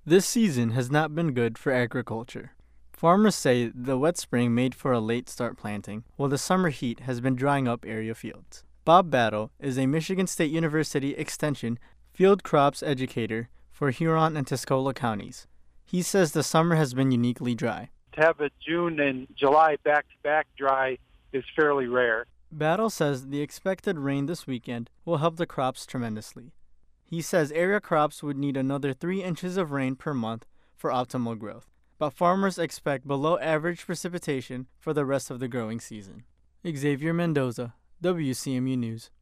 This season has not been good for agriculture. Farmers say the wet spring made for a late start planting, while the summer heat has been drying up area fields. Bob Battle is a Michigan State University Extension field crops educator for Huron and Tuscola counties. He says the summer has been uniquely dry. To have a June and July back-to-back dry is fairly rare. Battle says the expected rain this weekend will help the crops tremendously. He says area crops would need another 3 inches of rain per month for optimal growth, but farmers expect below average precipitation for the rest of the growing season. Xavier Mendoza, WCMU News.